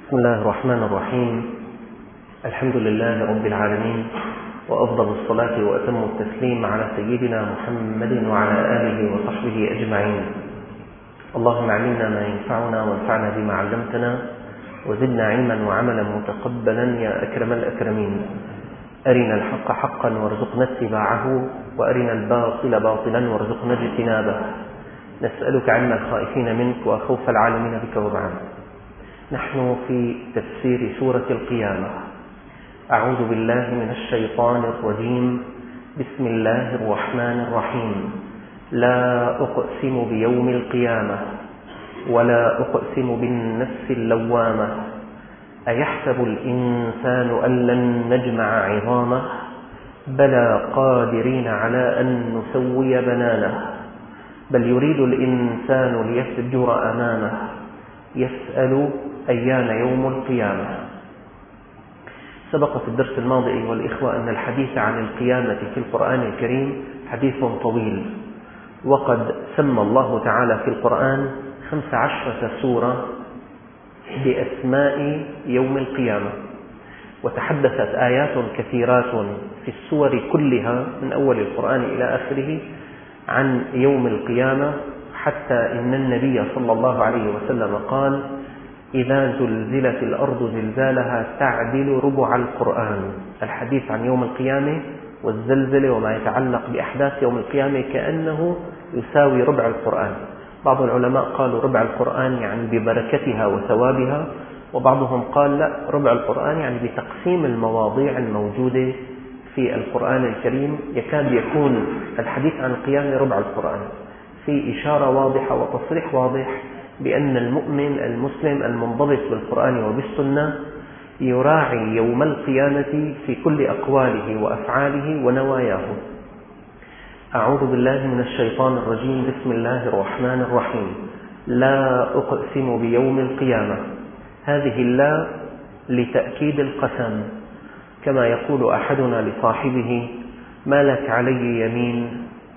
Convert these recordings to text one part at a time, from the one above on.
بسم الله الرحمن الرحيم. الحمد لله رب العالمين، وأفضل الصلاة وأتم التسليم على سيدنا محمد وعلى آله وصحبه أجمعين. اللهم علمنا ما ينفعنا وانفعنا بما علمتنا، وزدنا علما وعملا متقبلا يا أكرم الأكرمين. أرنا الحق حقا وارزقنا اتباعه، وأرنا الباطل باطلا وارزقنا اجتنابه. نسألك علم الخائفين منك وخوف العالمين بك وبعد. نحن في تفسير سورة القيامة. أعوذ بالله من الشيطان الرجيم. بسم الله الرحمن الرحيم. لا أقسم بيوم القيامة ولا أقسم بالنفس اللوامة. أيحسب الإنسان أن لن نجمع عظامه بلى قادرين على أن نسوي بنانه. بل يريد الإنسان ليفجر أمامه يسأل أيان يوم القيامة. سبق في الدرس الماضي أيها الإخوة أن الحديث عن القيامة في القرآن الكريم حديث طويل، وقد سمى الله تعالى في القرآن 15 سورة بأسماء يوم القيامة، وتحدثت آيات كثيرات في السور كلها من أول القرآن إلى آخره عن يوم القيامة، حتى إن النبي صلى الله عليه وسلم قال: إذا زلزلت الأرض زلزالها تعدل ربع القرآن. الحديث عن يوم القيامة والزلزلة وما يتعلق بأحداث يوم القيامة كأنه يساوي ربع القرآن. بعض العلماء قالوا ربع القرآن يعني ببركتها وثوابها، وبعضهم قال لا، ربع القرآن يعني بتقسيم المواضيع الموجودة في القرآن الكريم. يكاد يكون الحديث عن القيامة ربع القرآن، في إشارة واضحة وتصريح واضح بأن المؤمن المسلم المنضبط بالقرآن وبالسنة يراعي يوم القيامة في كل أقواله وأفعاله ونواياه. أعوذ بالله من الشيطان الرجيم. بسم الله الرحمن الرحيم. لا أقسم بيوم القيامة. هذه اللا لتأكيد القسم، كما يقول أحدنا لصاحبه: ما لك علي يمين،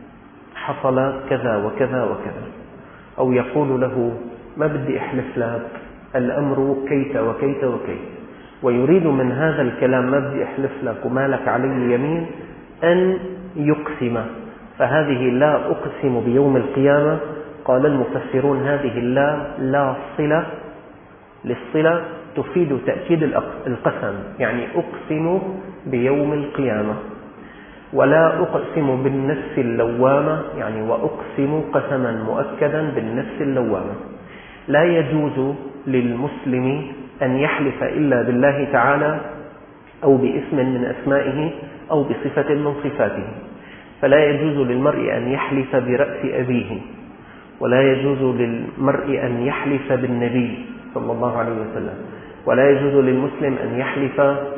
حصل كذا وكذا وكذا. أو يقول له: ما بدي أحلف لك، الأمر كيت وكيت وكيت. ويريد من هذا الكلام ما بدي أحلف لك وما لك علي يمين أن يقسم. فهذه لا أقسم بيوم القيامة. قال المفسرون: هذه لا صلة للصلة، تفيد تأكيد القسم، يعني أقسم بيوم القيامة. ولا أقسم بالنفس اللوامة، يعني وأقسم قسما مؤكدا بالنفس اللوامة. لا يجوز للمسلم أن يحلف إلا بالله تعالى أو باسم من أسمائه أو بصفة من صفاته. فلا يجوز للمرء أن يحلف برأس أبيه، ولا يجوز للمرء أن يحلف بالنبي صلى الله عليه وسلم، ولا يجوز للمسلم أن يحلف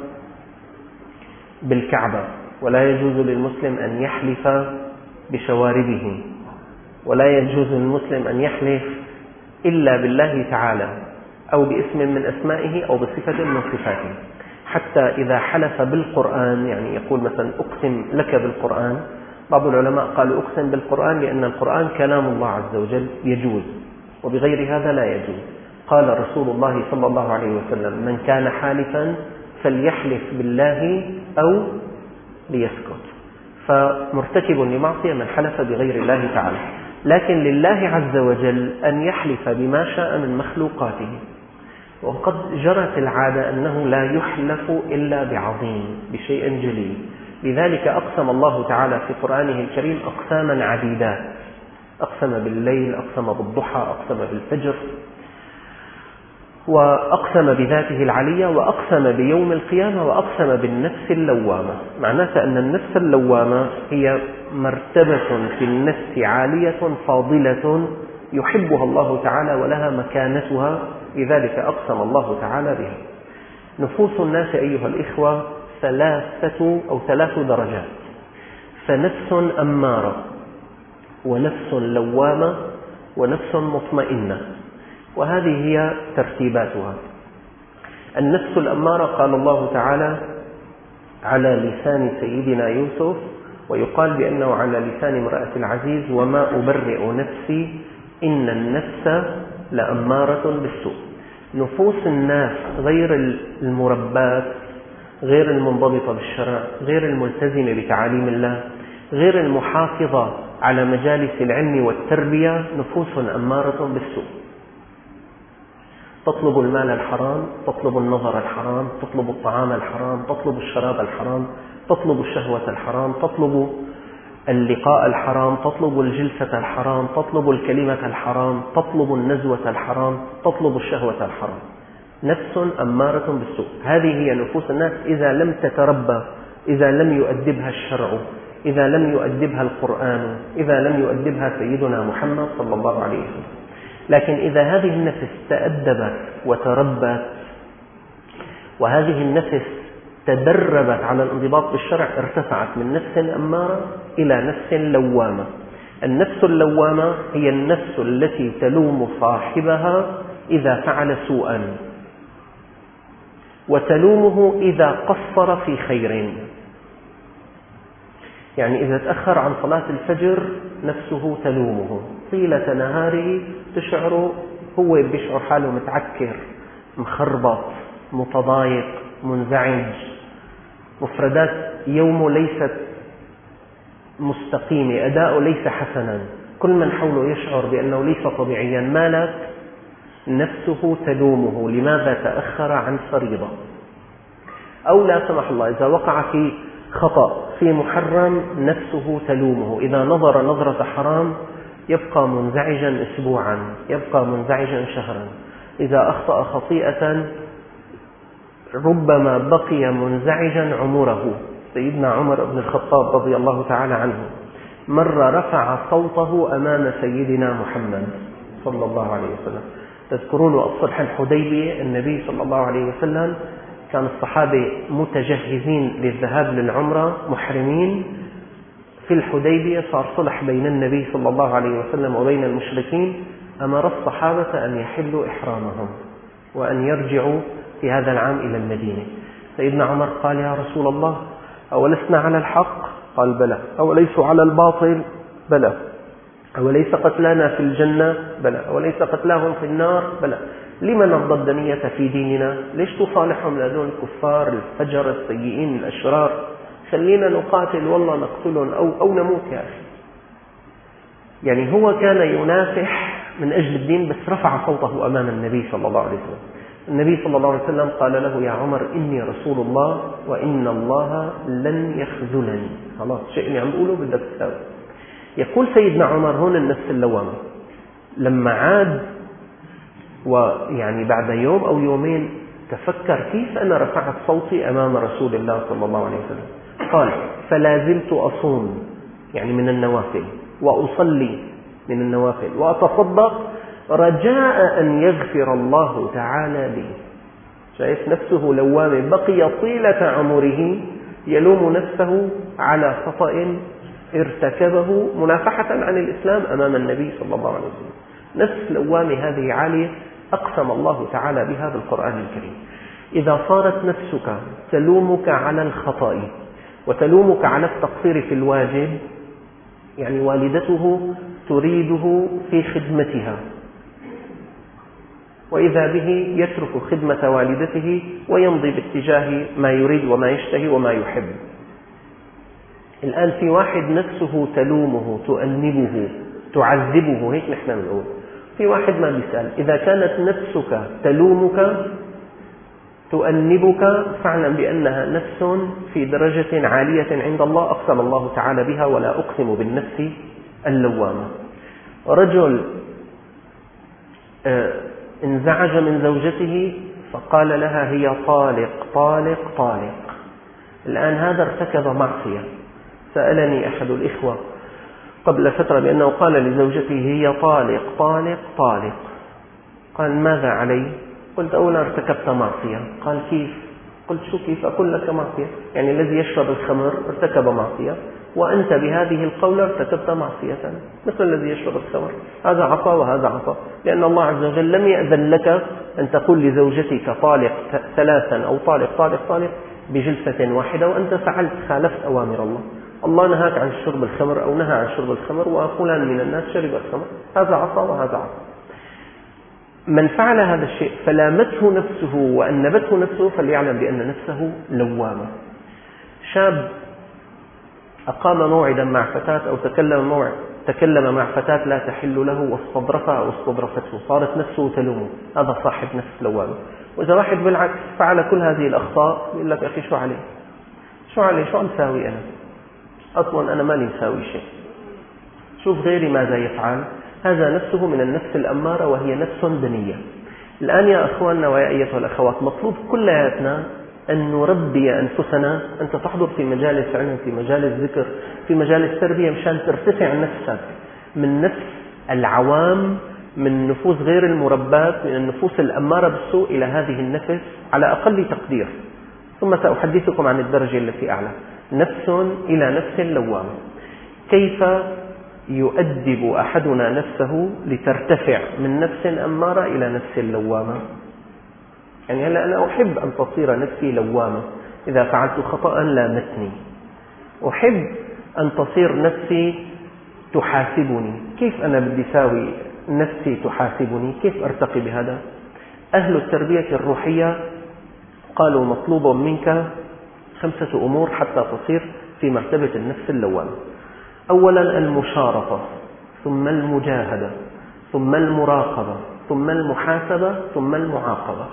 بالكعبة، ولا يجوز للمسلم أن يحلف بشواربه، ولا يجوز للمسلم أن يحلف إلا بالله تعالى أو باسم من أسمائه أو بصفة من صفاته. حتى إذا حلف بالقرآن، يعني يقول مثلا: أقسم لك بالقرآن. بعض العلماء قالوا: أقسم بالقرآن لأن القرآن كلام الله عز وجل، يجوز، وبغير هذا لا يجوز. قال رسول الله صلى الله عليه وسلم: من كان حالفا فليحلف بالله أو ليسكت. فمرتكب لمعصية من حلف بغير الله تعالى. لكن لله عز وجل أن يحلف بما شاء من مخلوقاته، وقد جرت العادة أنه لا يحلف إلا بعظيم، بشيء جليل. لذلك أقسم الله تعالى في قرآنه الكريم أقساما عديدات: أقسم بالليل، أقسم بالضحى، أقسم بالفجر، وأقسم بذاته العلية، وأقسم بيوم القيامة، وأقسم بالنفس اللوامة. معناته أن النفس اللوامة هي مرتبة في النفس عالية فاضلة يحبها الله تعالى ولها مكانتها، لذلك أقسم الله تعالى بها. نفوس الناس أيها الإخوة 3 درجات: فنفس أمارة، ونفس لوامة، ونفس مطمئنة. وهذه هي ترتيباتها. النفس الأمارة قال الله تعالى على لسان سيدنا يوسف، ويقال بأنه على لسان امرأة العزيز: وما أبرئ نفسي إن النفس لأمارة بالسوء. نفوس الناس غير المربات، غير المنضبطة بالشرع، غير الملتزمة بتعاليم الله، غير المحافظة على مجالس العلم والتربية، نفوس أمارة بالسوء. تطلب المال الحرام، تطلب النظر الحرام، تطلب الطعام الحرام، تطلب الشراب الحرام، تطلب الشهوة الحرام، تطلب اللقاء الحرام، تطلب الجلسة الحرام، تطلب الكلمة الحرام، تطلب النزوة الحرام، تطلب الشهوة الحرام. نفس أمارة بالسوء. هذه هي نفوس الناس إذا لم تتربى، إذا لم يؤدبها الشرع، إذا لم يؤدبها القرآن، إذا لم يؤدبها سيدنا محمد صلى الله عليه وسلم. لكن إذا هذه النفس تأدبت وتربت، وهذه النفس تدربت على الانضباط بالشرع، ارتفعت من نفس أمارة إلى نفس لوامة. النفس اللوامة هي النفس التي تلوم صاحبها إذا فعل سوءا، وتلومه إذا قصر في خير. يعني إذا تأخر عن صلاة الفجر نفسه تلومه طيلة نهاره، تشعر هو بيشعر حاله متعكر، مخربط، متضايق، منزعج، مفردات يومه ليست مستقيمة، أداؤه ليس حسنا، كل من حوله يشعر بأنه ليس طبيعيا. مالك؟ نفسه تلومه لماذا تأخر عن فريضة. أو لا سمح الله إذا وقع في خطأ في محرم، نفسه تلومه. إذا نظر نظرة حرام يبقى منزعجا أسبوعا، يبقى منزعجا شهرا. إذا أخطأ خطيئة ربما بقي منزعجا عمره. سيدنا عمر بن الخطاب رضي الله تعالى عنه مرة رفع صوته أمام سيدنا محمد صلى الله عليه وسلم. تذكرون الصلح الحديبية، النبي صلى الله عليه وسلم كان الصحابة متجهزين للذهاب للعمرة محرمين. في الحديبية صار صلح بين النبي صلى الله عليه وسلم وبين المشركين، أمر الصحابة أن يحلوا إحرامهم وأن يرجعوا في هذا العام إلى المدينة. سيدنا عمر قال: يا رسول الله، أولسنا على الحق؟ قال: بلى. أوليسوا على الباطل؟ بلى. أوليس قتلانا في الجنة؟ بلى. أوليس قتلاهم في النار؟ بلى. لما نرضى الدنية في ديننا؟ ليش تصالحهم لهذول الكفار الفجر السيئين الأشرار؟ خلينا نقاتل والله نقتلهم أو نموت يا أخي. يعني هو كان ينافح من أجل الدين، بس رفع صوته أمام النبي صلى الله عليه وسلم. النبي صلى الله عليه وسلم قال له: يا عمر، إني رسول الله وإن الله لن يخذلني. خلاص، شيء اللي عم بقوله بدك تساوي. يقول سيدنا عمر هون النفس اللوامة لما عاد، ويعني بعد يوم أو يومين تفكر: كيف أنا رفعت صوتي أمام رسول الله صلى الله عليه وسلم؟ قال: فلا زلت أصوم، يعني من النوافل، وأصلي من النوافل، وأتصدق رجاء أن يغفر الله تعالى لي. شايف نفسه لوامة، بقي طيلة عمره يلوم نفسه على خطأ ارتكبه منافحة عن الإسلام أمام النبي صلى الله عليه وسلم. نفس لوامة هذه عالية أقسم الله تعالى بها بالقرآن الكريم. إذا صارت نفسك تلومك على الخطأ وتلومك على التقصير في الواجب، يعني والدته تريده في خدمتها، وإذا به يترك خدمة والدته ويمضي باتجاه ما يريد وما يشتهي وما يحب. الآن في واحد نفسه تلومه، تؤنبه، تعذبه، هيك نحن نقول. في واحد ما بيسأل. إذا كانت نفسك تلومك تؤنبك، فاعلم بأنها نفس في درجة عالية عند الله أقسم الله تعالى بها: ولا أقسم بالنفس اللوامة. رجل انزعج من زوجته فقال لها: هي طالق طالق طالق. الآن هذا ارتكب معصية. سألني أحد الإخوة قبل فترة بأنه قال لزوجته: هي طالق طالق طالق. قال: ماذا علي؟ قلت: أولا ارتكبت معصية. قال: كيف؟ قلت: شو كيف؟ أقول لك معصية، يعني الذي يشرب الخمر ارتكب معصية، وأنت بهذه القولة ارتكبت معصية مثل الذي يشرب الخمر. هذا عصا وهذا عصا، لأن الله عز وجل لم يأذن لك أن تقول لزوجتك طالق ثلاثا أو طالق طالق طالق بجلسة واحدة، وأنت فعلت، خالفت أوامر الله. الله نهاك عن شرب الخمر أو نهى عن شرب الخمر، وفلان من الناس شرب الخمر، هذا عصا وهذا عصا. من فعل هذا الشيء فلامته نفسه وأنبته نفسه فليعلم بأن نفسه لوامة. شاب أقام موعدا مع فتاة أو تكلم مع فتاة لا تحل له واستظرفها أو استظرفته، صارت نفسه تلومه، هذا صاحب نفس لوامة. وإذا واحد بالعكس فعل كل هذه الأخطاء يقول لك أخي شو عليه، شو عم ساوي أنا، أصلا أنا ماني مساوي شيء، شوف غيري ماذا يفعل. هذا نفسه من النفس الأمارة وهي نفس دنية. الآن يا أخواننا ويا أيتها الأخوات، مطلوب كلياتنا أن نربي أنفسنا. أنت تحضر في مجالس علم، في مجالس ذكر، في مجالس تربية، مشان ترتفع نفسك من نفس العوام، من نفوس غير المربات، من النفوس الأمارة بالسوء إلى هذه النفس على أقل تقدير. ثم سأحدثكم عن الدرجة التي أعلى، نفس إلى نفس لوامة. كيف يؤدب أحدنا نفسه لترتفع من نفس أمارة إلى نفس لوامة؟ يعني هلا أنا أحب أن تصير نفسي لوامة، إذا فعلت خطأ لامتني. أحب أن تصير نفسي تحاسبني. كيف أنا بدي ساوي نفسي تحاسبني؟ كيف أرتقي بهذا؟ أهل التربية الروحية قالوا مطلوب منك 5 أمور حتى تصير في مرتبة النفس اللوامة. أولا المشارطة، ثم المجاهدة، ثم المراقبة، ثم المحاسبة، ثم المعاقبة.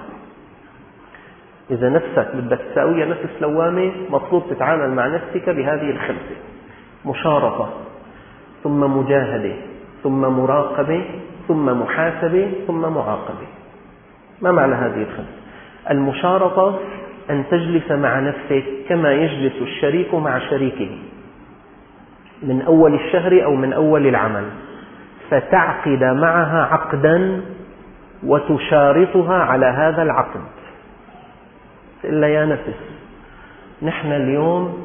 إذا نفسك بدك تساويها نفس لوامة، مطلوب تتعامل مع نفسك بهذه ال5: مشارطة، ثم مجاهدة، ثم مراقبة، ثم محاسبة، ثم معاقبة. ما معنى هذه ال5؟ المشارطة أن تجلس مع نفسك كما يجلس الشريك مع شريكه من أول الشهر أو من أول العمل، فتعقد معها عقدا وتشارطها على هذا العقد. إلا يا نفس، نحن اليوم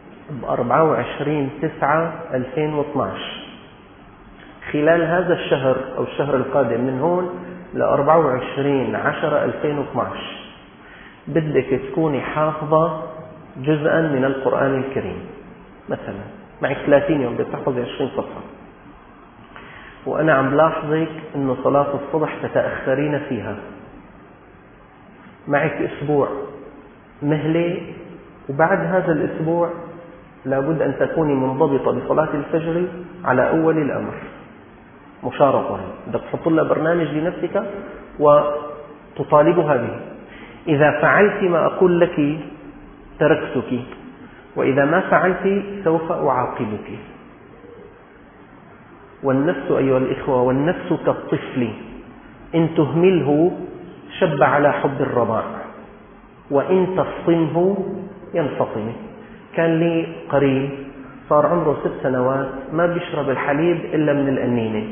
ب24/9/2012، خلال هذا الشهر أو الشهر القادم من هون ل24/10/2012 بدك تكوني حافظة جزءا من القرآن الكريم. مثلا معك 30 يوم بدك تحفظي 20 صفحة، وأنا عم لاحظك أنه صلاة الصبح تتأخرين فيها. معك أسبوع مهلة، وبعد هذا الأسبوع لابد أن تكوني منضبطة بصلاة الفجر على أول الأمر. مشارطة، بدك تحط لها برنامج لنفسك وتطالبها به. إذا فعلت ما أقول لك تركتك، وإذا ما فعلت سوف أعاقبك. والنفس أيها الإخوة، والنفس كالطفل إن تهمله شب على حب الرضاع، وإن تفطمه ينفطم. كان لي قريب صار عمره 6 سنوات ما بيشرب الحليب إلا من الأنينة.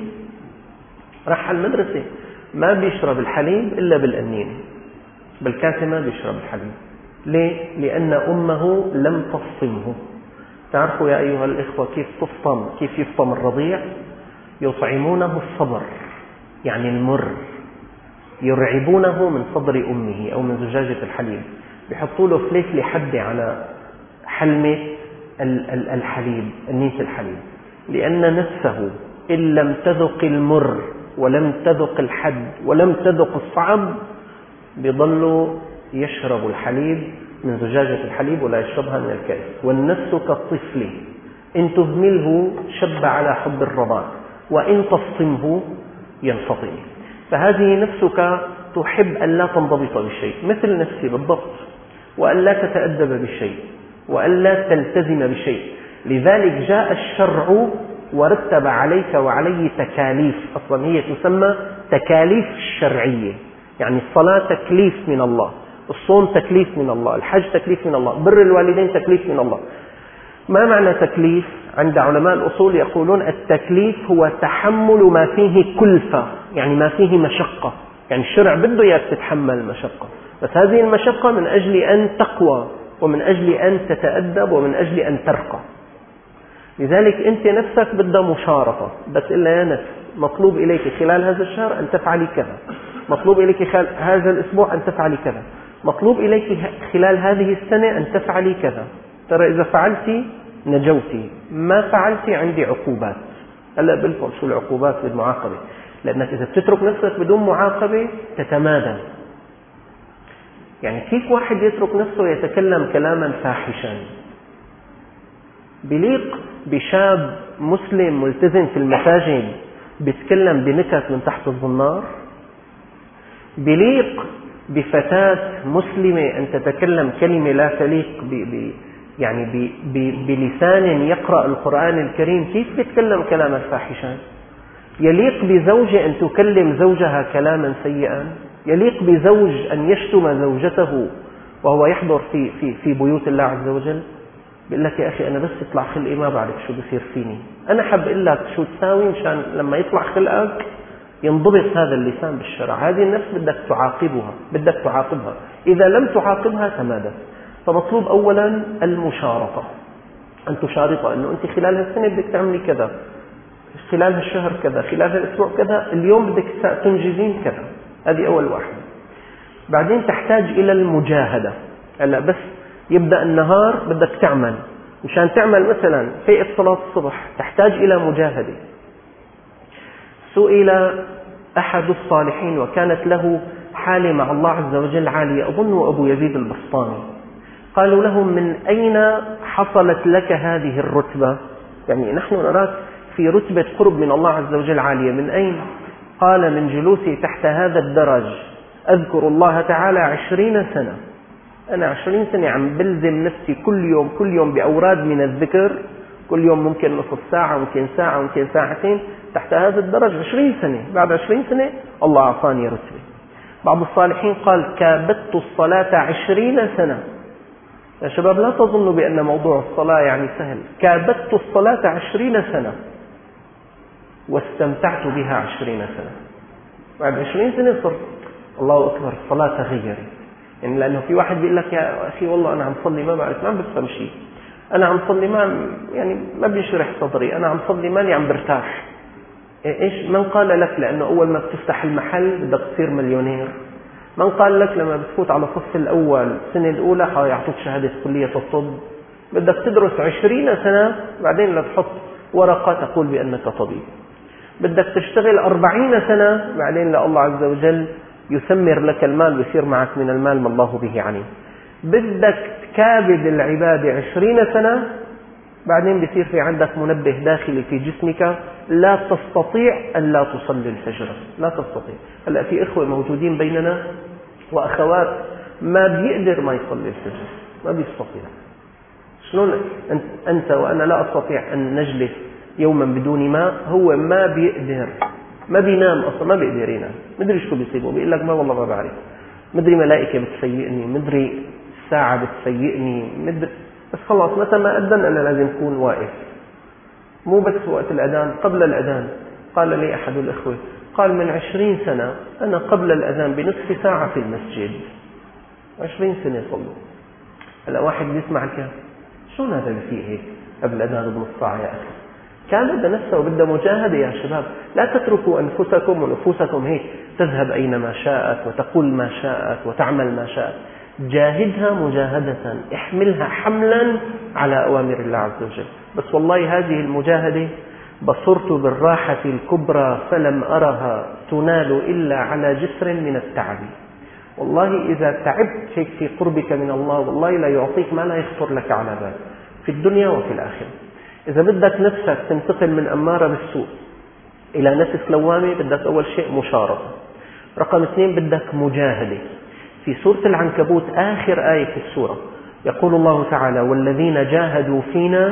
راح المدرسة ما بيشرب الحليب إلا بالأنينة، بالكاسة ما بيشرب الحليب. ليه؟ لأن أمه لم تفطمه. تعرفوا يا أيها الإخوة كيف يفطم الرضيع؟ يطعمونه الصبر، يعني المر، يرعبونه من صدر أمه أو من زجاجة الحليب، بيحطوا له فليفلة حدة على حلمة الحليب، أنيس الحليب، لأن نفسه إن لم تذق المر ولم تذق الحد ولم تذق الصعب بيظل يشرب الحليب من زجاجة الحليب ولا يشربها من الكأس. والنفس كالطفل إن تهمله شب على حب الرضاع، وإن تفطمه ينفطم. فهذه نفسك تحب أن لا تنضبط بشيء، مثل نفسي بالضبط، وأن لا تتأدب بشيء، وأن لا تلتزم بشيء. لذلك جاء الشرع ورتب عليك وعليه تكاليف. أصلا هي تسمى تكاليف الشرعية، يعني الصلاة تكليف من الله، الصوم تكليف من الله، الحج تكليف من الله، بر الوالدين تكليف من الله. ما معنى تكليف؟ عند علماء الأصول يقولون التكليف هو تحمل ما فيه كلفة، يعني ما فيه مشقة. يعني الشرع بده إياك تتحمل المشقة، بس هذه المشقة من أجل أن تقوى، ومن أجل أن تتأدب، ومن أجل أن ترقى. لذلك أنت نفسك بدها مشارطة، بس إلا يا نفس مطلوب إليك خلال هذا الشهر أن تفعلي كذا، مطلوب إليك خلال هذا الأسبوع أن تفعلي كذا، مطلوب إليك خلال هذه السنة أن تفعلي كذا. ترى إذا فعلتي نجوتي، ما فعلتي عندي عقوبات. هلا بلكم شو العقوبات بالمعاقبة. لأنك إذا بتترك نفسك بدون معاقبة تتمادى. يعني كيف واحد يترك نفسه يتكلم كلاما فاحشا بليق بشاب مسلم ملتزم في المساجد بيتكلم بنكت من تحت الظنار؟ بليق بفتاة مسلمة أن تتكلم كلمة لا تليق يعني بلسان يقرأ القرآن الكريم؟ كيف بيتكلم كلاما فاحشا؟ يليق بزوجة أن تكلم زوجها كلاما سيئا؟ يليق بزوج أن يشتم زوجته وهو يحضر في بيوت الله عز وجل؟ بيقول لك يا أخي أنا بس يطلع خلقي ما بعرف شو بصير فيني، أنا حب أقول لك شو تساوي مشان لما يطلع خلقك ينضبط هذا اللسان بالشرع. هذه النفس بدك تعاقبها، إذا لم تعاقبها تمادت. فمطلوب أولا المشارطة، أن تشارطها أنه أنت خلال هالسنة بدك تعملي كذا، خلال هالشهر كذا، خلال هالأسبوع كذا، اليوم بدك تنجزين كذا. هذه أول واحدة. بعدين تحتاج إلى المجاهدة. هلا بس يبدأ النهار بدك تعمل، مشان تعمل مثلا في صلاة الصبح تحتاج إلى مجاهدة. سئل أحد الصالحين وكانت له حالة مع الله عز وجل عالية، أظن أبو يزيد البسطامي، قالوا له من أين حصلت لك هذه الرتبة؟ يعني نحن نراك في رتبة قرب من الله عز وجل عالية، من أين؟ قال من جلوسي تحت هذا الدرج أذكر الله تعالى 20 سنة. أنا 20 سنة عم بلزم نفسي كل يوم بأوراد من الذكر، كل يوم ممكن نصف ساعة، ممكن ساعة، ممكن ساعتين، تحت هذا الدرج 20 سنة. بعد 20 سنة الله أعطاني رتبة. بعض الصالحين قال كابدت الصلاة 20 سنة. يا شباب لا تظنوا بأن موضوع الصلاة يعني سهل. كابدت الصلاة 20 سنة واستمتعت بها 20 سنة. بعد 20 سنة صرت الله أكبر الصلاة تغيرت. يعني لأنه في واحد بيقول لك يا أخي والله أنا عم صلي ما بعرف، ما بفهم شيء، أنا عم صلي ما بيشرح صدري، أنا عم صلي ماني عم برتاح. إيش من قال لك لأنه أول ما بتفتح المحل بدك تصير مليونير؟ من قال لك لما بتفوت على الصف الأول السنة الأولى يعطوك شهادة كلية الطب؟ بدك تدرس 20 سنة بعدين لتحط ورقة تقول بأنك طبيب. بدك تشتغل 40 سنة بعدين الله عز وجل يثمر لك المال ويصير معك من المال ما الله به عليم. بدك تكابد العبادة 20 سنة بعدين بيصير في عندك منبه داخلي في جسمك لا تستطيع أن لا تصلي الفجر، لا تستطيع. هلأ في إخوة موجودين بيننا وأخوات ما بيقدر ما يصلي الفجر، ما بيستطيع. شلون أنت وأنا لا أستطيع أن نجلس يوما بدون ماء؟ هو ما بيقدر، ما بينام أصلا، ما بيقدر ينام، مدري شو بيصيبه، بيقول لك ما والله ما بعرف، مدري ملائكة بتفيقني، مدري ساعة بتفيقني، مدري، بس خلاص متى ما أذن أنا لازم أكون واقف. مو بس وقت الأذان، قبل الأذان. قال لي أحد الأخوة قال من 20 سنة أنا قبل الأذان بنصف ساعة في المسجد. 20 سنة صلوا. هلا واحد بيسمع الكلام شلون هذا اللي فيه هيك قبل الأذان بنص ساعة؟ يا أخي كان بده نفسه وبده مجاهدة يا شباب. لا تتركوا أنفسكم ونفوسكم هيك تذهب أينما شاءت وتقول ما شاءت وتعمل ما شاءت. جاهدها مجاهدة، احملها حملا على أوامر الله عز وجل. بس والله هذه المجاهدة بصرت بالراحة الكبرى فلم أرها تنال إلا على جسر من التعب. والله إذا تعبت هيك في قربك من الله والله لا يعطيك ما لا يخطر لك على بال في الدنيا وفي الآخرة. إذا بدك نفسك تنتقل من أمارة بالسوء إلى نفس لوامة بدك أول شيء مشارطة. رقم 2 بدك مجاهدة. في سورة العنكبوت آخر آية في السورة يقول الله تعالى والذين جاهدوا فينا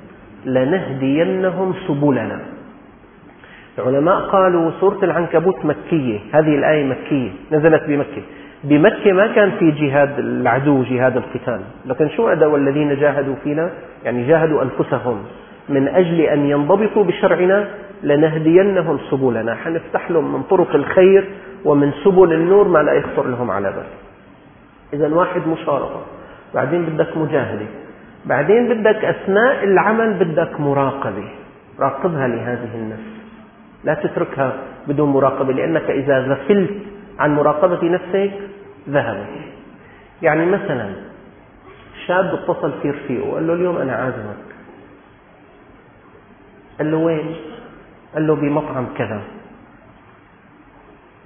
لنهدينهم سبلنا. العلماء قالوا سورة العنكبوت مكية، هذه الآية مكية نزلت بمكة. بمكة ما كان في جهاد العدو، جهاد القتال، لكن شو هذا والذين جاهدوا فينا؟ يعني جاهدوا أنفسهم من أجل أن ينضبطوا بشرعنا. لنهدينهم سبلنا، حنفتح لهم من طرق الخير ومن سبل النور ما لا يخطر لهم على بال. إذن واحد مشارطة، بعدين بدك مجاهدة، بعدين بدك أثناء العمل بدك مراقبة. راقبها لهذه النفس، لا تتركها بدون مراقبة، لأنك إذا غفلت عن مراقبة نفسك ذهبت. يعني مثلا شاب اتصل في رفيقه وقال له اليوم أنا عازمك. قال له وين؟ قال له بمطعم كذا.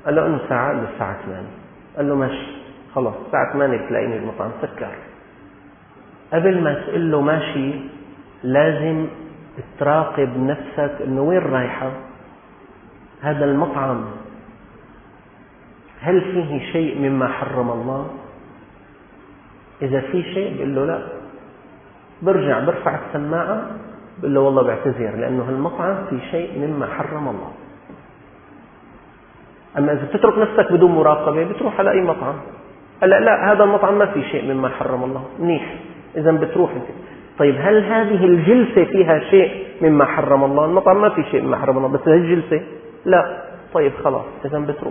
قال له أنه ساعة، قال له الساعة 8. قال له ماشي خلاص الساعة 8 بتلاقيني المطعم. سكر. قبل ما تقول له ماشي لازم تراقب نفسك إنه وين رايحة. هذا المطعم هل فيه شيء مما حرم الله؟ إذا في شيء بقول له لا، برجع برفع السماعة بقول له والله بعتذر لأنه هالمطعم في شيء مما حرم الله. أما إذا بتترك نفسك بدون مراقبة بتروح على أي مطعم. لا هذا المطعم ما في شيء مما حرم الله، منيح، إذا بتروح انت. طيب هل هذه الجلسة فيها شيء مما حرم الله؟ المطعم ما في شيء مما حرم الله، بس هذه الجلسة لا. طيب خلاص إذا بتروح.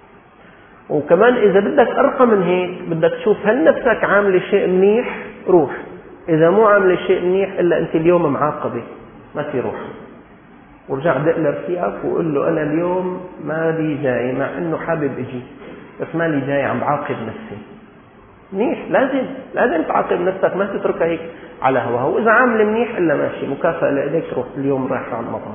وكمان إذا بدك أرقى من هيك بدك تشوف هل نفسك عاملة شيء منيح، روح. إذا مو عاملة شيء منيح إلا أنت اليوم معاقبة ما في روح. ورجع دق لرفيقك وقول له أنا اليوم مالي جاي، مع أنه حابب أجي بس مالي جاي، عم بعاقب نفسي. منيح، لازم تعاقب نفسك، ما تتركها هيك على هواها. وإذا عامل منيح إلا ماشي، مكافأة لإليك، تروح اليوم رايح على المطعم.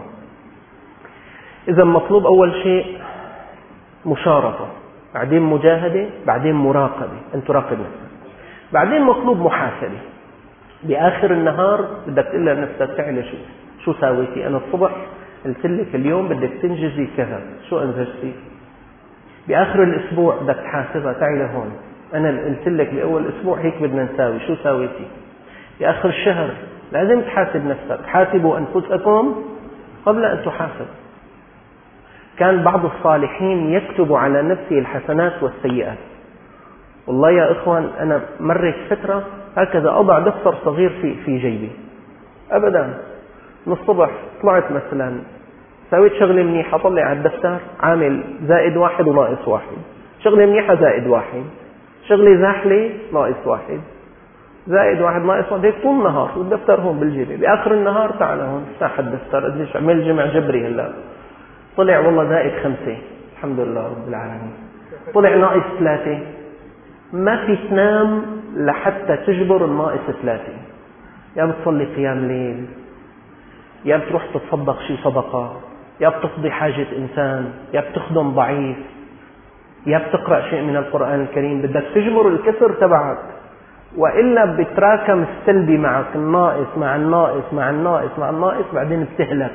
إذا مطلوب أول شيء مشارطة، بعدين مجاهدة، بعدين مراقبة، أن تراقب نفسك. بعدين مطلوب محاسبة. بآخر النهار بدك تقول لنفسك تعالي شو ساويتي؟ أنا الصبح قلت لك اليوم بدك تنجزي كذا، شو أنجزتي؟ بآخر الأسبوع بدك تحاسبها، تعالي هون أنا قلت لك بأول أسبوع هيك بدنا نساوي، شو ساويتي؟ بآخر الشهر لازم تحاسب نفسك. حاسبوا أنفسكم قبل أن تحاسب. كان بعض الصالحين يكتب على نفسه الحسنات والسيئات. والله يا إخوان أنا مرت فترة هكذا أضع دفتر صغير في جيبي أبدا. من الصبح طلعت مثلا سويت شغلة منيحة، طلع على الدفتر عامل -1 وناقص 1، شغلة منيحة -1، شغلة زاحلة -1، -1 ناقص 1، هيك طول النهار والدفتر هون بالجيبة. بآخر النهار تعال هون افتح الدفتر، قديش عمل جمع جبري هلا، طلع والله -5، الحمد لله رب العالمين. طلع -3. ما في تنام لحتى تجبر الناقص 3. يا بتصلي قيام ليل، يا بتروح تتصدق شي صدقة، يا بتقضي حاجة إنسان، يا بتخدم ضعيف، يا بتقرأ شيء من القرآن الكريم. بدك تجبر الكسر تبعك، وإلا بتراكم السلبي معك، الناقص مع الناقص مع الناقص مع الناقص، بعدين بتهلك.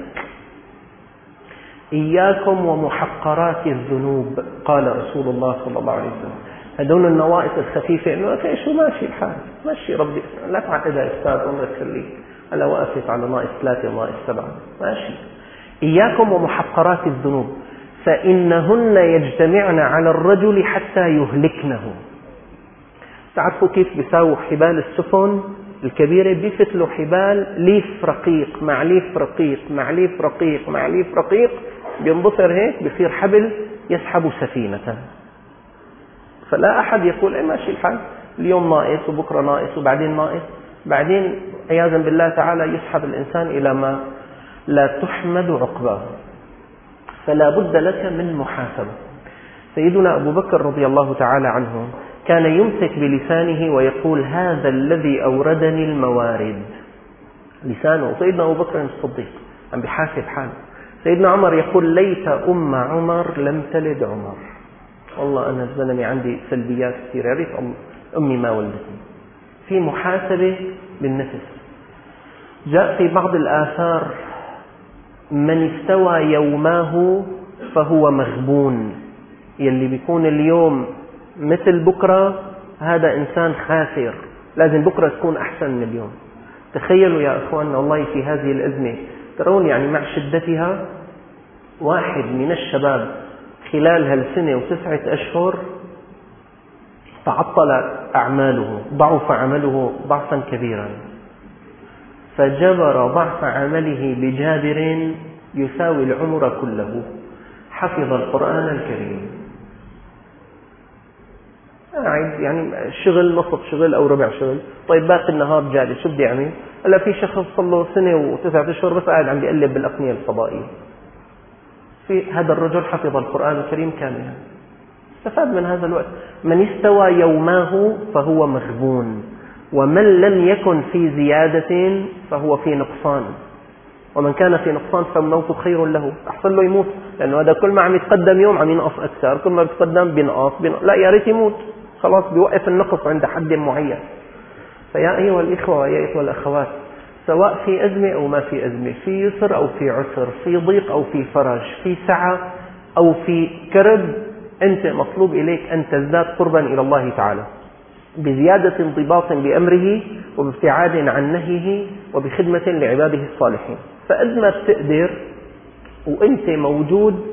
إياكم ومحقرات الذنوب، قال رسول الله صلى الله عليه وسلم. هدول النواقص الخفيفة إنه أوكي شو ماشي الحال، ماشي ربي، لا تعقد يا أستاذ عمرك خليك، ألا وقفت على -3 -7 ماشي. إياكم ومحقرات الذنوب فإنهن يجتمعن على الرجل حتى يهلكنه. تعرفوا كيف بيساووا حبال السفن الكبيرة؟ بيفتلوا حبال ليف رقيق مع ليف رقيق مع ليف رقيق مع ليف رقيق، بينبصر هيك بيصير حبل يسحب سفينة. فلا أحد يقول إيه ماشي الحال، اليوم ناقص وبكرة ناقص وبعدين ناقص، بعدين عياذا بالله تعالى يسحب الإنسان إلى ما لا تحمد عقباه. فلا بد لك من محاسبة. سيدنا أبو بكر رضي الله تعالى عنه كان يمسك بلسانه ويقول هذا الذي أوردني الموارد. لسانه. سيدنا أبو بكر الصديق عم بحاسب حاله. سيدنا عمر يقول ليت أم عمر لم تلد عمر. والله أنا الزلمة عندي سلبيات كثيرة، يا ريت أمي ما ولدتني. في محاسبة بالنفس. جاء في بعض الآثار من استوى يوماه فهو مغبون. يلي بيكون اليوم مثل بكرة هذا إنسان خاسر، لازم بكرة تكون أحسن من اليوم. تخيلوا يا أخواننا والله في هذه الأزمة ترون يعني مع شدتها، واحد من الشباب خلال هالسنة و9 أشهر تعطل أعماله، ضعف عمله ضعفا كبيرا، فجبر ضعف عمله بجابر يساوي العمر كله. حفظ القرآن الكريم، يعني شغل نصف شغل أو ربع شغل، طيب باقي النهار جالس شو بدي أعمل؟ هلا في شخص صار له 1 و9 أشهر بس قاعد عم بيقلب بالأقنية الفضائية. في هذا الرجل حفظ القرآن الكريم كاملا، استفاد من هذا الوقت. من استوى يوماه فهو مغبون، ومن لم يكن في زيادة فهو في نقصان. ومن كان في نقصان فالموت خير له، أحسن له يموت، لأنه هذا كل ما عم يتقدم يوم عم ينقص أكثر، كل ما بيتقدم بينقص. لا، يا ريت يموت، خلاص بيوقف النقص عند حد معين. فيا أيها الإخوة ويا أيها الأخوات، سواء في أزمة أو ما في أزمة، في يسر أو في عسر، في ضيق أو في فرج، في سعة أو في كرب، أنت مطلوب إليك أن تزداد قربا إلى الله تعالى بزيادة انضباط بأمره وبابتعاد عن نهيه وبخدمة لعباده الصالحين. فقد ما بتقدر وأنت موجود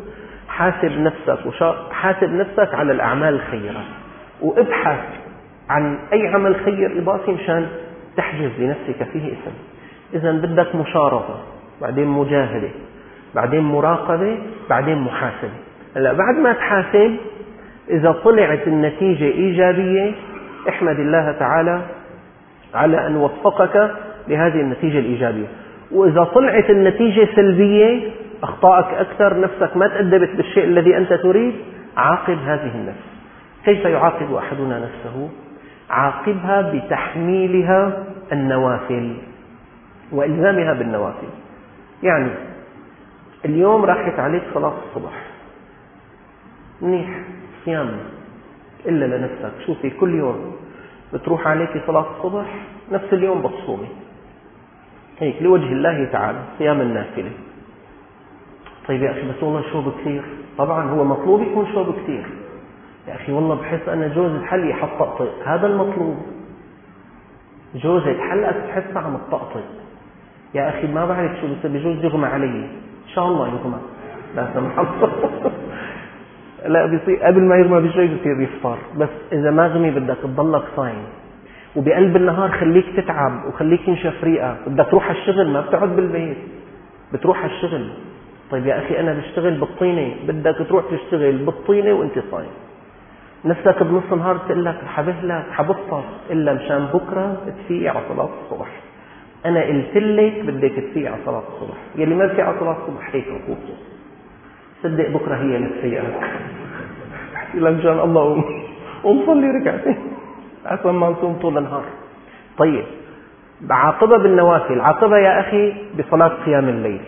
حاسب نفسك على الأعمال الخيرة، وابحث عن أي عمل خير إضافي مشان تحجز لنفسك فيه اسم. إذا بدك مشارطة، بعدين مجاهدة، بعدين مراقبة، بعدين محاسبة. هلا بعد ما تحاسب، إذا طلعت النتيجة إيجابية احمد الله تعالى على أن وفقك لهذه النتيجة الإيجابية. وإذا طلعت النتيجة سلبية، أخطأك أكثر، نفسك ما تأدبت بالشيء الذي أنت تريد، عاقب هذه النفس. كيف يعاقب أحدنا نفسه؟ عاقبها بتحميلها النوافل وإلزامها بالنوافل. يعني اليوم راحت عليك صلاة الصبح، منيح، صيام إلا لنفسك. شوفي كل يوم بتروح عليك صلاة الصبح، نفس اليوم بتصومي هيك لوجه الله تعالى، صيام النافلة. طيب يا أخي بس والله شوب كثير. طبعا هو مطلوب يكون شوب كثير. يا أخي والله بحس أنا جوزي حل يحططق، هذا المطلوب. جوزي حلقت تحسها عم تطقطق. يا أخي ما بعرف شو بس بجوز يغمى علي، إن شاء الله يغمى، لا سمح الله. لا بيصير قبل ما يغمى بشوي بيصير يفطر، بس إذا ما غمي بدك تضلك صايم. وبقلب النهار خليك تتعب وخليك ينشف ريقك، بدك تروح على الشغل، ما بتقعد بالبيت، بتروح على الشغل. طيب يا أخي أنا بشتغل بالطينة، بدك تروح تشتغل بالطينة وأنت صايم. نفسك بنص النهار تقول لك حبهلك حبفطر إلا مشان بكرة تفيقي على صلاة الصبح. أنا قلت لك بدك تفيقي على صلاة الصبح، يلي ما في على صلاة الصبح هيك ركوبته، صدق بكرة هي اللي تفيقك. احكي لك مشان الله ومصلي ركعتين أحسن ما نصوم طول النهار. طيب عاقبة بالنوافل، عاقبة يا أخي بصلاة قيام الليل.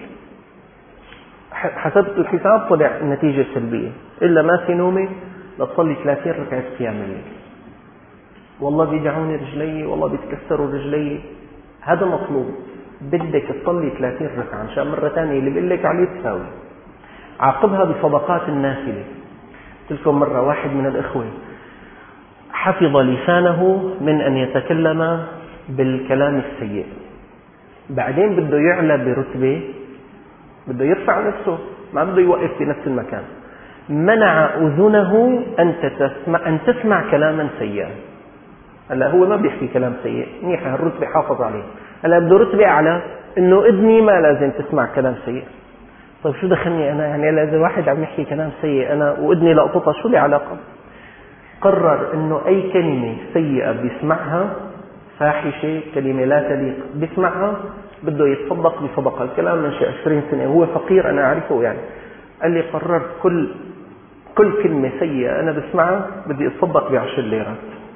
حسبت الحساب طلع النتيجة سلبية، إلا ما في نومي لتصلي 30 ركعة قيام الليل. والله بيجعوني رجلي، والله بيتكسروا رجلي، هذا مطلوب. بدك تصلي 30 ركعة عشان مرة ثانية اللي بيقول لك عليه تساوي. عاقبها بصدقات النافلة. قلت لكم مرة واحد من الإخوة حفظ لسانه من أن يتكلم بالكلام السيء، بعدين بده يعلى برتبة، بده يرفع نفسه، ما بده يوقف في نفس المكان. منع أذنه أن تسمع كلاما سيئا. هلا هو ما بيحكي كلام سيء، منيح هالرتبة حافظ عليه. هلا بده رتبة أعلى، إنه إذني ما لازم تسمع كلام سيء. طيب شو دخلني أنا؟ يعني إذا واحد عم يحكي كلام سيء أنا وإذني لقطتها، شو لي علاقة؟ قرر إنه أي كلمة سيئة بيسمعها، فاحشة، كلمة لا تليق بيسمعها، بده يتصدق بصدقة. الكلام من شيء 20 سنة، هو فقير أنا أعرفه يعني. قال لي قررت كل كلمة سيئة أنا بسمعها بدي أتصدق ب10 ليرات.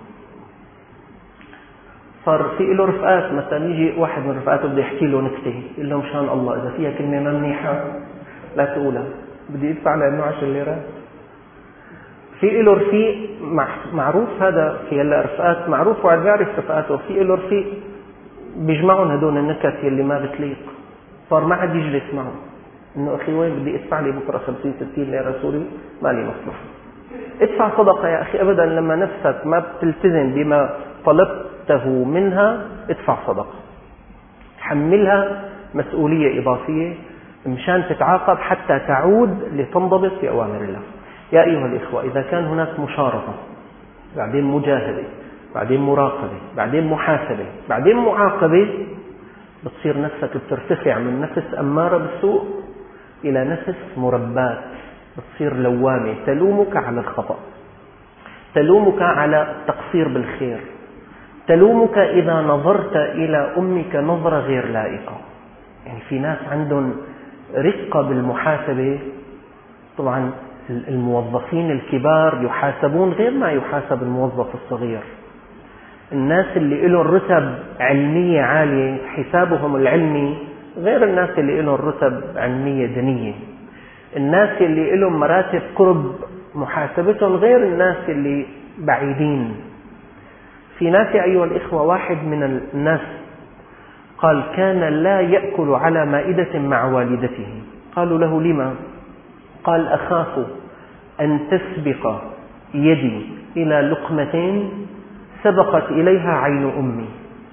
صار في له رفقات، مثلا يجي واحد من رفقاته بده يحكي له نكتة، يقول له مشان الله إذا فيها كلمة ما منيحة لا تقولها، بدي يدفع لأنه 10 ليرات. في له رفيق معروف، هذا في هلا رفقات معروف وعاد بيعرف رفقاته. في له رفيق بيجمعون هدول النكت اللي ما بتليق، صار ما عاد يجلس معه، إنه أخي وين بدي أدفع لي بكرة 50-60 ليرة سوري، ما لي مصلحة. ادفع صدقة يا أخي، أبدا لما نفسك ما بتلتزم بما طلبته منها ادفع صدقة، حملها مسؤولية إضافية مشان تتعاقب حتى تعود لتنضبط في أوامر الله. يا أيها الإخوة، إذا كان هناك مشارطة، بعدين مجاهدة، بعدين مراقبة، بعدين محاسبة، بعدين معاقبة، بتصير نفسك بترتفع من نفس أمارة بالسوء إلى نفس مربات، بتصير لوامة تلومك على الخطأ، تلومك على التقصير بالخير، تلومك إذا نظرت إلى أمك نظرة غير لائقة. يعني في ناس عندهم رقة بالمحاسبة. طبعا الموظفين الكبار يحاسبون غير ما يحاسب الموظف الصغير. الناس اللي لهم رتب علمية عالية حسابهم العلمي غير الناس اللي لهم رتب علمية دنية. الناس اللي لهم مراتب قرب محاسبتهم غير الناس اللي بعيدين. في ناس أيها الإخوة، واحد من الناس قال كان لا يأكل على مائدة مع والدته. قالوا له لما؟ قال أخاف أن تسبق يدي إلى لقمة سبقت إليها عين أمي.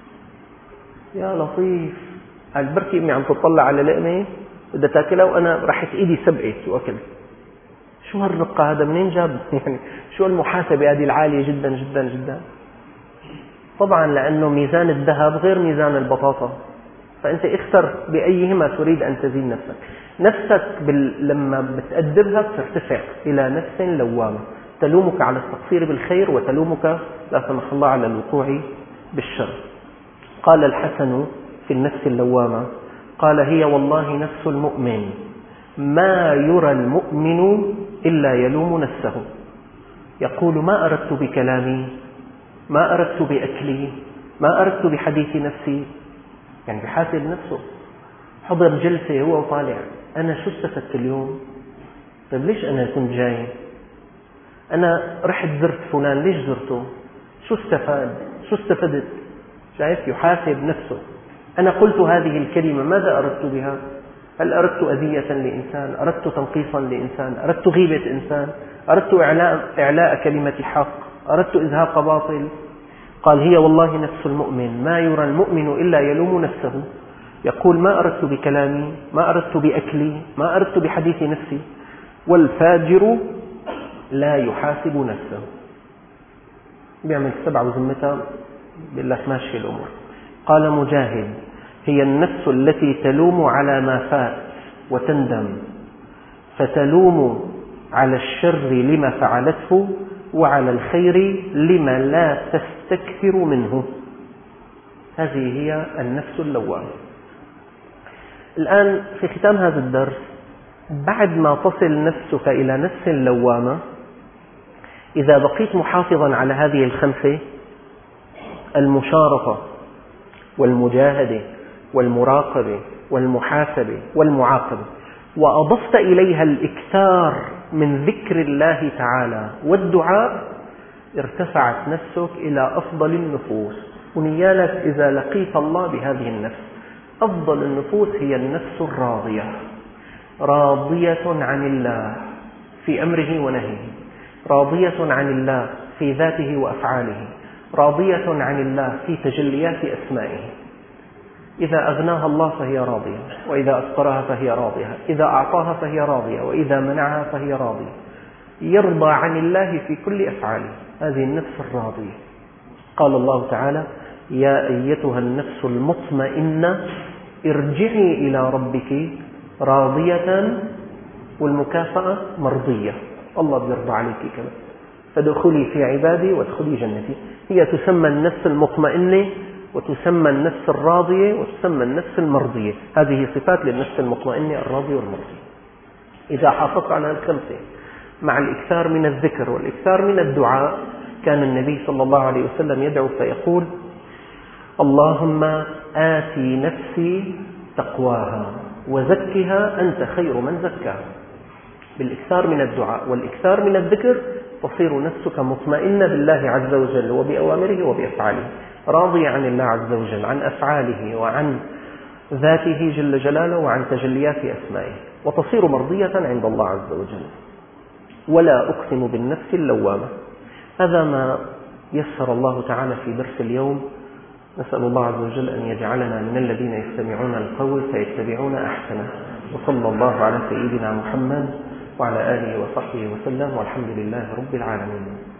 يا لطيف، قال بركي أمي عم تطلع على لقمة بدها تاكلها وأنا رحت إيدي سبقت وأكلت. شو هالرقة هذا؟ منين جاب؟ يعني شو المحاسبة هذه العالية جدا جدا جدا؟ طبعا لأنه ميزان الذهب غير ميزان البطاطا، فأنت اختر بأيهما تريد أن تزين نفسك. نفسك لما بتأدبها بترتفع إلى نفس لوامة تلومك على التقصير بالخير وتلومك لا سمح الله على الوقوع بالشر. قال الحسن في النفس اللوامة، قال هي والله نفس المؤمن ما يرى المؤمن إلا يلوم نفسه، يقول ما أردت بكلامي، ما أردت بأكلي، ما أردت بحديث نفسي. يعني بحاسب نفسه. حضر جلسة هو وطالع، أنا شو استفدت اليوم؟ طيب ليش أنا كنت جاي؟ أنا رحت زرت فلان، ليش زرته؟ شو استفاد؟ شو استفدت؟ شايف؟ يحاسب نفسه. أنا قلت هذه الكلمة ماذا أردت بها؟ هل أردت أذية لإنسان؟ أردت تنقيصا لإنسان؟ أردت غيبة إنسان؟ أردت إعلاء كلمة حق؟ أردت إزهاق باطل؟ قال هي والله نفس المؤمن ما يرى المؤمن إلا يلوم نفسه، يقول ما أردت بكلامي، ما أردت بأكلي، ما أردت بحديث نفسي. والفاجر لا يحاسب نفسه، بيعمل سبعة وذمتها بيقول لك ماشي الأمور. قال مجاهد هي النفس التي تلوم على ما فات وتندم، فتلوم على الشر لما فعلته وعلى الخير لما لا تستكثر منه. هذه هي النفس اللوامة. الآن في ختام هذا الدرس، بعد ما تصل نفسك إلى نفس لوامة، إذا بقيت محافظا على هذه الخمسة: المشارطة والمجاهدة والمراقبة والمحاسبة والمعاقبة، وأضفت إليها الإكثار من ذكر الله تعالى والدعاء، ارتفعت نفسك إلى أفضل النفوس. ونيالك إذا لقيت الله بهذه النفس. أفضل النفوس هي النفس الراضية، راضية عن الله في أمره ونهيه، راضية عن الله في ذاته وأفعاله، راضية عن الله في تجليات أسمائه. إذا أغناها الله فهي راضية، وإذا أفقرها فهي راضية، إذا أعطاها فهي راضية، وإذا منعها فهي راضية. يرضى عن الله في كل أفعاله، هذه النفس الراضية. قال الله تعالى: يا أيتها النفس المطمئنة ارجعي إلى ربك راضية، والمكافأة مرضية، الله بيرضى عليك كمان، فادخلي في عبادي وادخلي جنتي. هي تسمى النفس المطمئنة، وتسمى النفس الراضية، وتسمى النفس المرضية. هذه صفات للنفس المطمئنة الراضية والمرضية. إذا حافظت على الخمسة مع الإكثار من الذكر والإكثار من الدعاء، كان النبي صلى الله عليه وسلم يدعو فيقول: اللهم آتي نفسي تقواها وزكها أنت خير من زكاها. بالإكثار من الدعاء والإكثار من الذكر تصير نفسك مطمئنة بالله عز وجل وبأوامره وبأفعاله، راضية عن الله عز وجل، عن أفعاله وعن ذاته جل جلاله وعن تجليات أسمائه، وتصير مرضية عند الله عز وجل. ولا أقسم بالنفس اللوامة. هذا ما يسر الله تعالى في درس اليوم. نسأل الله عز وجل أن يجعلنا من الذين يستمعون القول فيتبعون أحسنه. وصلى الله على سيدنا محمد وعلى آله وصحبه وسلم، والحمد لله رب العالمين.